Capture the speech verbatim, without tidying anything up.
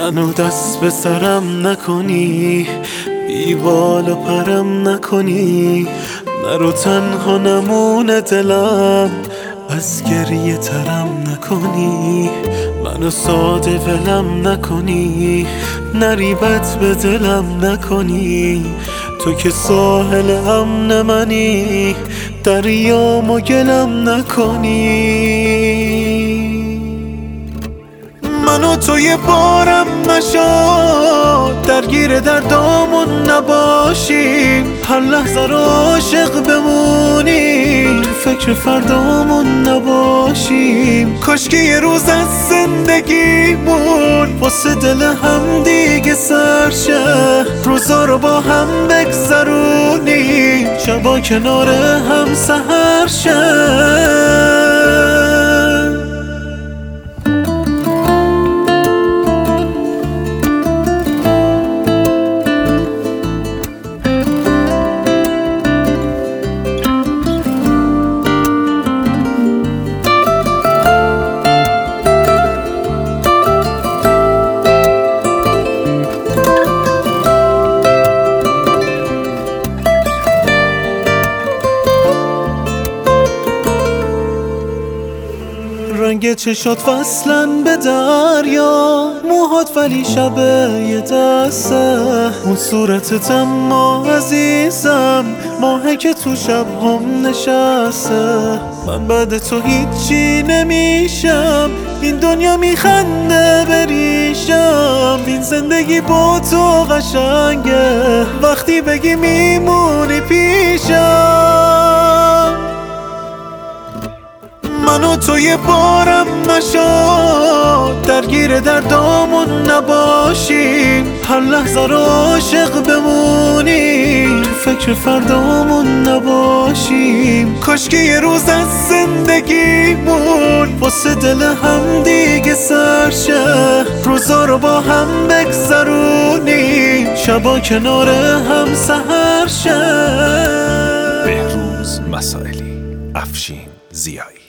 منو دست به سرم نکنی، بی بال و پرم نکنی، نرو تنها نمونه دلم، از گریه ترم نکنی، منو ساده ولم نکنی، نری بد به دلم نکنی، تو که ساحل امن منی، دریام و گلم نکنی. منو تو یه بارم نشو، درگیر دردامون نباشیم، هر لحظه رو عاشق بمونیم، تو فکر فردامون نباشیم، کاش که یه روز از زندگیمون واسه دل هم دیگه سر شه، روزا رو با هم بگذرونیم، شبا کنار هم سحر شه. رنگ چشات وصلن به دریا، موهات ولی شبه یه دسته، اون صورتت اما عزیزم، ماهه که تو شب هم نشسته، من بعد تو هیچی نمیشم، این دنیا میخنده بریشم، این زندگی با تو قشنگه، وقتی بگی میمونی پیشم. منو تو یه بارم نشو، درگیر دردامون نباشیم، هر لحظه رو عاشق بمونیم، تو فکر فردامون نباشیم، کاش که یه روز از زندگیمون واسه دل هم دیگه سر شه، روزا رو با هم بگذرونیم، شبا کنار هم سحر شه. بهروز مسائلی، افشین ضیایی.